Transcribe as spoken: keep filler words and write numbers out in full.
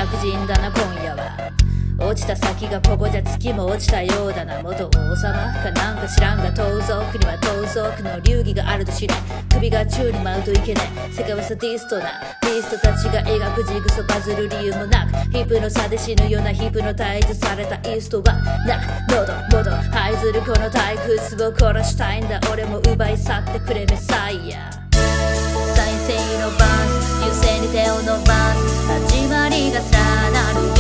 楽人だな今夜は。落ちた先がここじゃ月も落ちたようだな。元王様かなんか知らんが盗賊には盗賊の流儀があると知れ。首が宙に舞うといけねえ。世界はサディストなビーストたちが描くジグソバズる理由もなく、ヒップの差で死ぬようなヒップの退治されたイーストはな。喉元這いずるこの退屈を殺したいんだ。俺も奪い去ってくれメサイア。再生のバース優勢に手を伸ばす。始まりがさらなる